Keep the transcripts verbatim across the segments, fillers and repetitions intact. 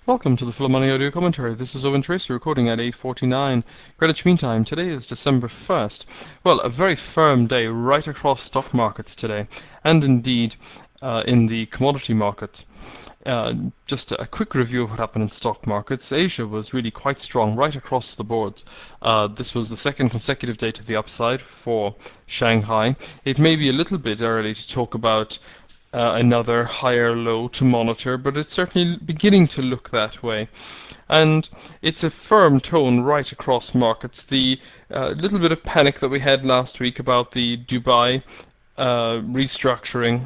Welcome to the Full Money Audio Commentary. This is Owen Tracy recording at eight forty-nine Greenwich Mean Time. Today is December first. Well, a very firm day right across stock markets today, and indeed uh, in the commodity markets. Uh, just a quick review of what happened in stock markets. Asia was really quite strong right across the boards. Uh, this was the second consecutive day to the upside for Shanghai. It may be a little bit early to talk about uh, another higher low to monitor, but it's certainly beginning to look that way. And it's a firm tone right across markets. The uh, little bit of panic that we had last week about the Dubai uh, restructuring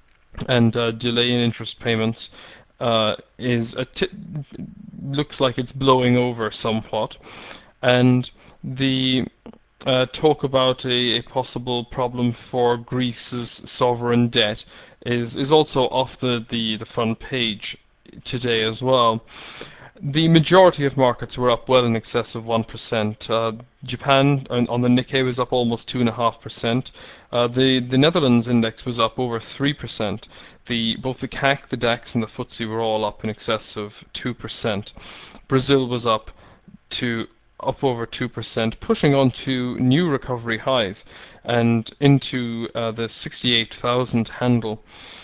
and uh, delay in interest payments uh, is a t- looks like it's blowing over somewhat, and the uh, talk about a, a possible problem for Greece's sovereign debt is is also off the, the, the front page today as well. The majority of markets were up well in excess of one percent. Uh, Japan on, on the Nikkei was up almost two point five percent. Uh, the, the Netherlands index was up over three percent. The, both the C A C, the DAX, and the F T S E were all up in excess of two percent. Brazil was up to up over two percent, pushing on to new recovery highs and into uh, the sixty-eight thousand handle.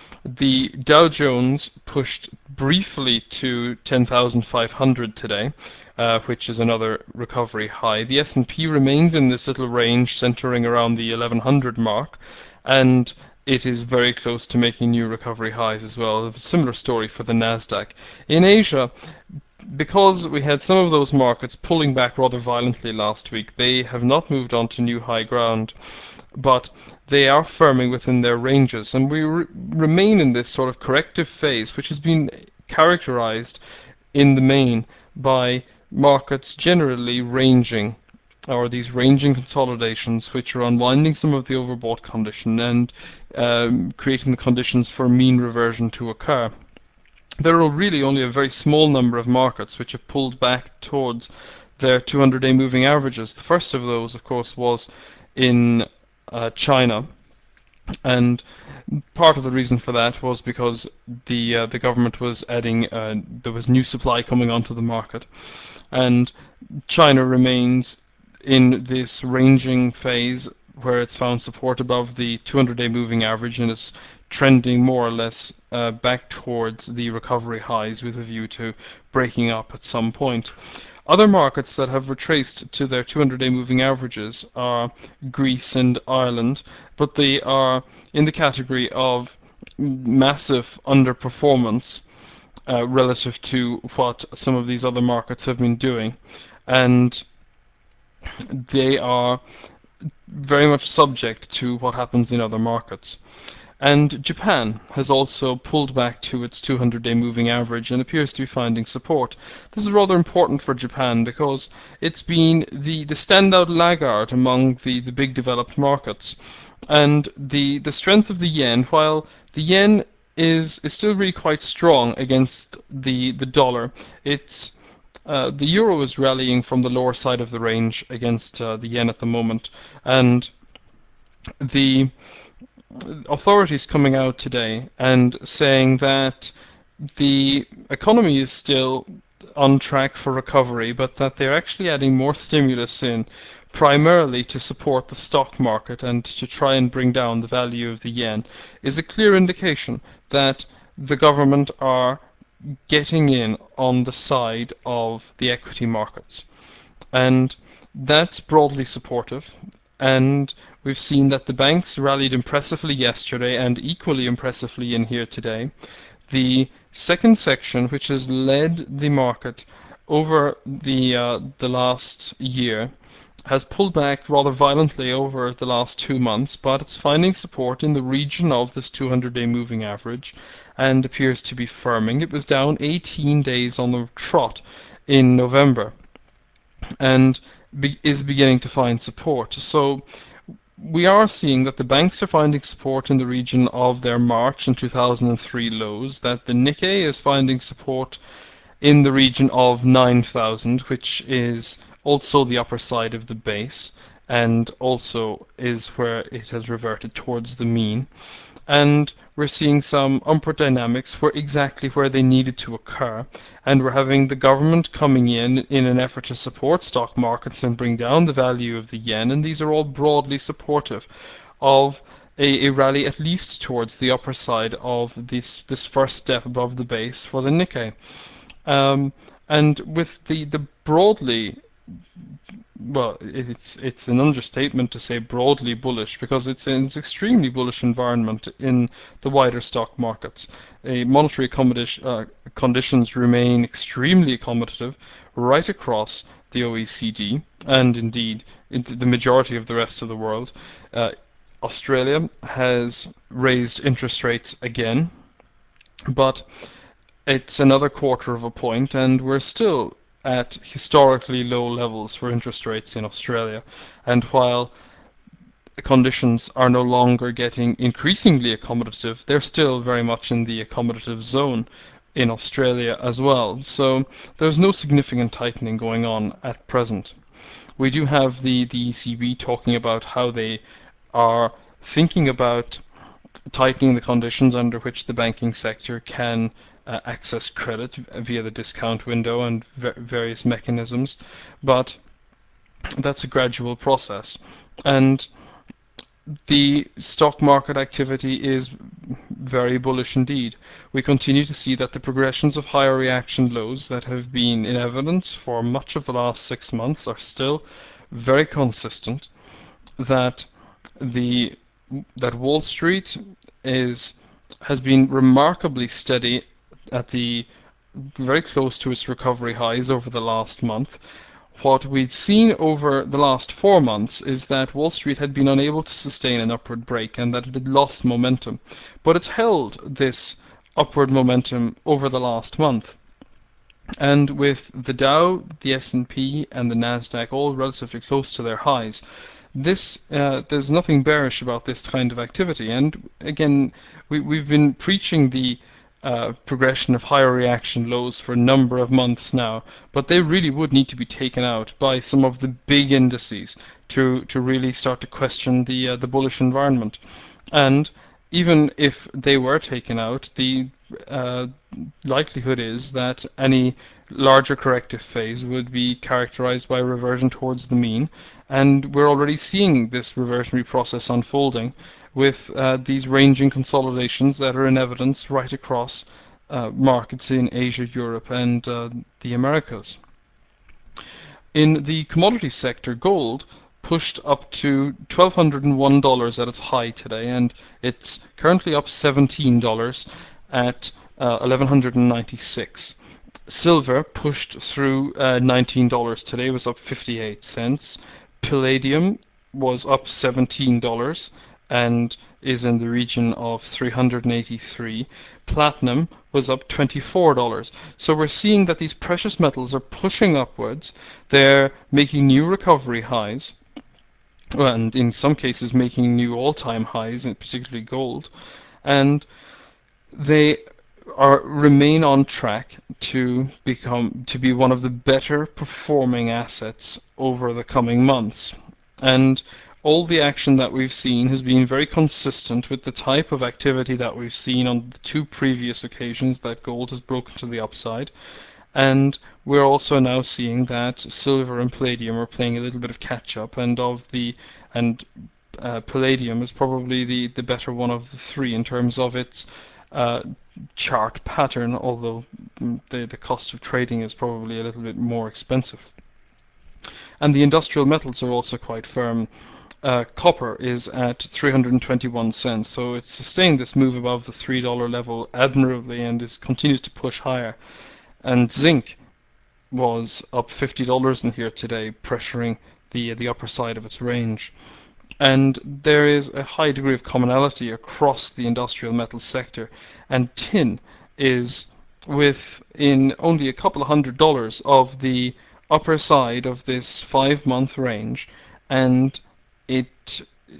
The Dow Jones pushed briefly to ten thousand five hundred today, uh, which is another recovery high. The S and P remains in this little range centering around the eleven hundred mark, and it is very close to making new recovery highs as well. A similar story for the Nasdaq. In Asia, because we had some of those markets pulling back rather violently last week, they have not moved on to new high ground, but they are firming within their ranges, and we re- remain in this sort of corrective phase, which has been characterized in the main by markets generally ranging, or these ranging consolidations, which are unwinding some of the overbought condition and um, creating the conditions for mean reversion to occur. There are really only a very small number of markets which have pulled back towards their two hundred day moving averages. The first of those, of course, was in uh, China, and part of the reason for that was because the uh, the government was adding uh, there was new supply coming onto the market, and China remains in this ranging phase where it's found support above the two hundred day moving average and is trending more or less uh, back towards the recovery highs with a view to breaking up at some point. Other markets that have retraced to their two hundred day moving averages are Greece and Ireland, but they are in the category of massive underperformance uh, relative to what some of these other markets have been doing, and they are very much subject to what happens in other markets. And Japan has also pulled back to its two hundred day moving average and appears to be finding support. This is rather important for Japan because it's been the, the standout laggard among the, the big developed markets. And the, the strength of the yen, while the yen is, is still really quite strong against the, the dollar, it's uh, the euro is rallying from the lower side of the range against uh, the yen at the moment. And the authorities coming out today and saying that the economy is still on track for recovery, but that they're actually adding more stimulus in, primarily to support the stock market and to try and bring down the value of the yen, is a clear indication that the government are getting in on the side of the equity markets. And that's broadly supportive. And we've seen that the banks rallied impressively yesterday and equally impressively in here today. The second section, which has led the market over the uh, the last year, has pulled back rather violently over the last two months, but it's finding support in the region of this two hundred day moving average and appears to be firming. It was down eighteen days on the trot in November, and Be- is beginning to find support. So we are seeing that the banks are finding support in the region of their March and two thousand three lows, that the Nikkei is finding support in the region of nine thousand, which is also the upper side of the base, and also is where it has reverted towards the mean. And we're seeing some upward dynamics where exactly where they needed to occur, and we're having the government coming in in an effort to support stock markets and bring down the value of the yen, and these are all broadly supportive of a, a rally at least towards the upper side of this this first step above the base for the Nikkei. Um, and with the, the broadly, well, it's it's an understatement to say broadly bullish, because it's an it's extremely bullish environment in the wider stock markets. A monetary accommodation, uh, conditions remain extremely accommodative right across the O E C D and indeed into the majority of the rest of the world. Uh, Australia has raised interest rates again, but it's another quarter of a point, and we're still at historically low levels for interest rates in Australia. And while the conditions are no longer getting increasingly accommodative, they're still very much in the accommodative zone in Australia as well. So there's no significant tightening going on at present. We do have the, the E C B talking about how they are thinking about tightening the conditions under which the banking sector can uh, access credit via the discount window and v- various mechanisms, but that's a gradual process. And the stock market activity is very bullish indeed. We continue to see that the progressions of higher reaction lows that have been in evidence for much of the last six months are still very consistent, that the that Wall Street is has been remarkably steady at the very close to its recovery highs over the last month. What we'd seen over the last four months is that Wall Street had been unable to sustain an upward break and that it had lost momentum. But it's held this upward momentum over the last month. And with the Dow, the S and P, and the Nasdaq all relatively close to their highs, this uh, there's nothing bearish about this kind of activity. And again, we, we've been preaching the uh, progression of higher reaction lows for a number of months now, but they really would need to be taken out by some of the big indices to to really start to question the uh, the bullish environment. And even if they were taken out, the uh, likelihood is that any larger corrective phase would be characterized by reversion towards the mean, and we're already seeing this reversionary process unfolding with uh, these ranging consolidations that are in evidence right across uh, markets in Asia, Europe, and uh, the Americas. In the commodity sector, gold pushed up to one thousand two hundred one dollars at its high today, and it's currently up seventeen dollars at uh, one thousand one hundred ninety-six. Silver pushed through uh, nineteen dollars today, was up fifty-eight cents. Palladium was up seventeen dollars and is in the region of three hundred eighty-three. Platinum was up twenty-four dollars. So we're seeing that these precious metals are pushing upwards. They're making new recovery highs, and in some cases making new all-time highs, particularly gold, and they are remain on track to become to be one of the better performing assets over the coming months. And all the action that we've seen has been very consistent with the type of activity that we've seen on the two previous occasions that gold has broken to the upside. And we're also now seeing that silver and palladium are playing a little bit of catch up, and of the and uh, palladium is probably the, the better one of the three in terms of its uh, chart pattern, although the the cost of trading is probably a little bit more expensive. And the industrial metals are also quite firm. Uh, copper is at three hundred twenty-one cents, so it's sustained this move above the three dollar level admirably and is continues to push higher. And zinc was up fifty dollars in here today, pressuring the the upper side of its range. And there is a high degree of commonality across the industrial metals sector. And tin is within only a couple of hundred dollars of the upper side of this five-month range. And it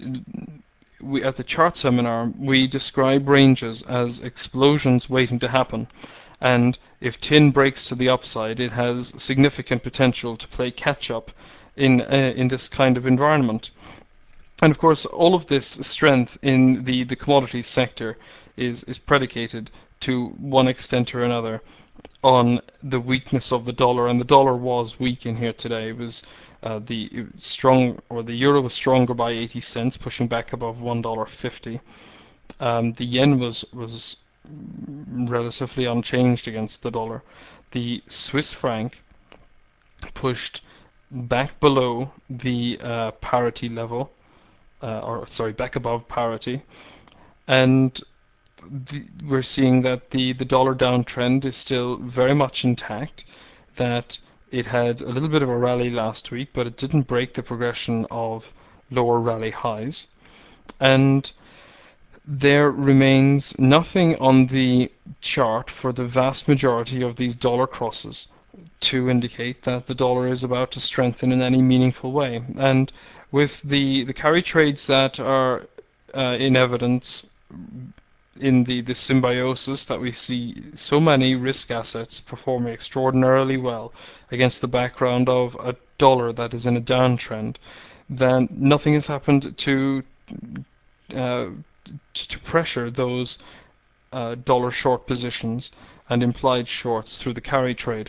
we at the chart seminar we describe ranges as explosions waiting to happen. And if tin breaks to the upside, it has significant potential to play catch-up in uh, in this kind of environment. And of course, all of this strength in the, the commodities sector is, is predicated to one extent or another on the weakness of the dollar, and the dollar was weak in here today. It was uh, the it was strong, or the euro was stronger by eighty cents, pushing back above one dollar fifty. Um, the yen was was relatively unchanged against the dollar. The Swiss franc pushed back below the uh, parity level, uh, or sorry, back above parity, and the, we're seeing that the, the dollar downtrend is still very much intact, that it had a little bit of a rally last week, but it didn't break the progression of lower rally highs. And there remains nothing on the chart for the vast majority of these dollar crosses to indicate that the dollar is about to strengthen in any meaningful way. And with the, the carry trades that are uh, in evidence in the, the symbiosis, that we see so many risk assets performing extraordinarily well against the background of a dollar that is in a downtrend, then nothing has happened to uh, to pressure those uh, dollar short positions and implied shorts through the carry trade.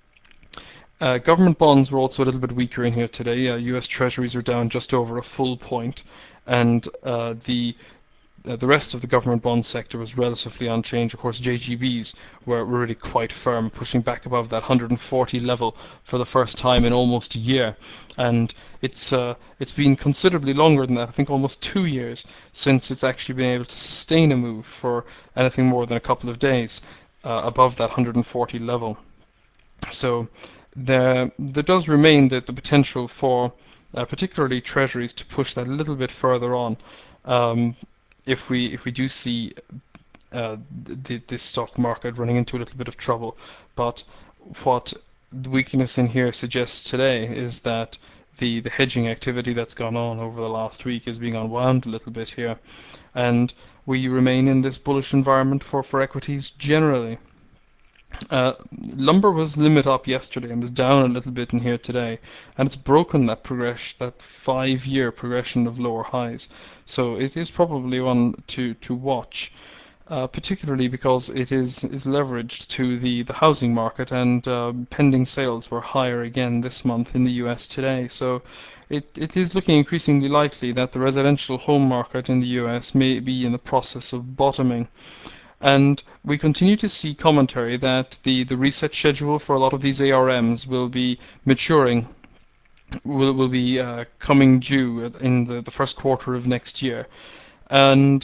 Uh, government bonds were also a little bit weaker in here today. Uh, U S Treasuries are down just over a full point, and uh, the uh, the rest of the government bond sector was relatively unchanged. Of course, J G Bs were really quite firm, pushing back above that one hundred forty level for the first time in almost a year. And it's uh, it's been considerably longer than that. I think almost two years since it's actually been able to sustain a move for anything more than a couple of days uh, above that one hundred forty level. So there there does remain the, the potential for uh, particularly treasuries to push that a little bit further on. Um, if we if we do see uh, the, the stock market running into a little bit of trouble. But what the weakness in here suggests today is that the, the hedging activity that's gone on over the last week is being unwound a little bit here, and we remain in this bullish environment for, for equities generally. Uh, lumber was limit up yesterday and was down a little bit in here today, and it's broken that progression, that five-year progression of lower highs. So it is probably one to to watch, uh, particularly because it is is leveraged to the the housing market, and uh, pending sales were higher again this month in the U S today. So it it is looking increasingly likely that the residential home market in the U S may be in the process of bottoming. And we continue to see commentary that the, the reset schedule for a lot of these A R Ms will be maturing, will, will be uh, coming due in the, the first quarter of next year. And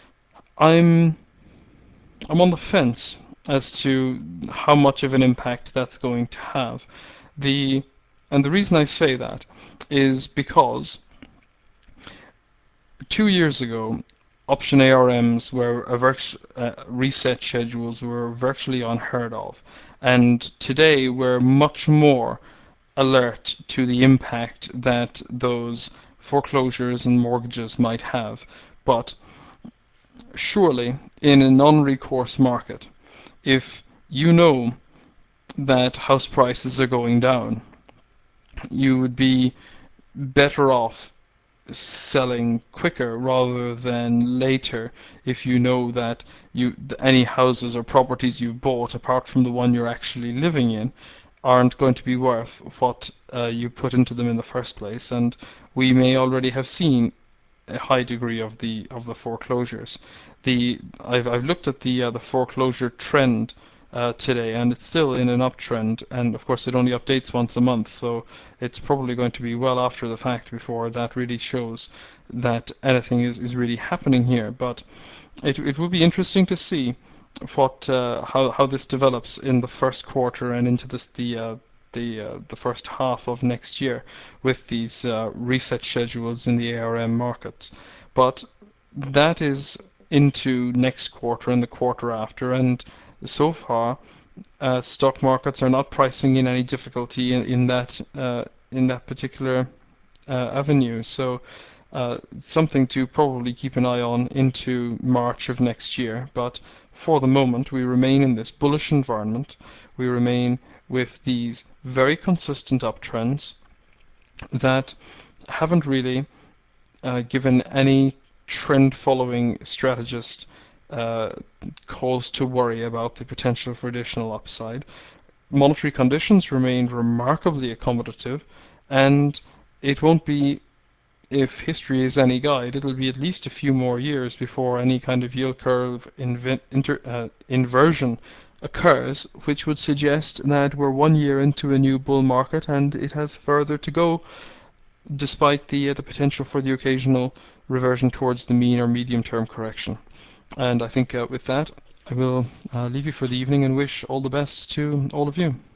I'm I'm on the fence as to how much of an impact that's going to have. The and the reason I say that is because two years ago, option A R Ms were a virtu- uh, reset schedules were virtually unheard of, and today we're much more alert to the impact that those foreclosures and mortgages might have. But surely, in a non-recourse market, if you know that house prices are going down, you would be better off selling quicker rather than later if you know that you any houses or properties you've bought apart from the one you're actually living in aren't going to be worth what uh, you put into them in the first place. And we may already have seen a high degree of the of the foreclosures. The I've I've looked at the uh, the foreclosure trend uh, today, and it's still in an uptrend. And of course, it only updates once a month, so it's probably going to be well after the fact before that really shows that anything is, is really happening here. But it it will be interesting to see what uh, how how this develops in the first quarter and into this the uh, the uh, the first half of next year with these uh, reset schedules in the A R M markets. But that is into next quarter and the quarter after, and so far uh, stock markets are not pricing in any difficulty in, in that uh, in that particular uh, avenue. So uh, something to probably keep an eye on into March of next year. But for the moment, we remain in this bullish environment. We remain with these very consistent uptrends that haven't really uh, given any trend-following strategist uh, cause to worry about the potential for additional upside. Monetary conditions remain remarkably accommodative, and it won't be, if history is any guide, it'll be at least a few more years before any kind of yield curve inver- inter- uh, inversion occurs, which would suggest that we're one year into a new bull market and it has further to go, despite the uh, the potential for the occasional reversion towards the mean or medium-term correction. And I think uh, with that, I will uh, leave you for the evening and wish all the best to all of you.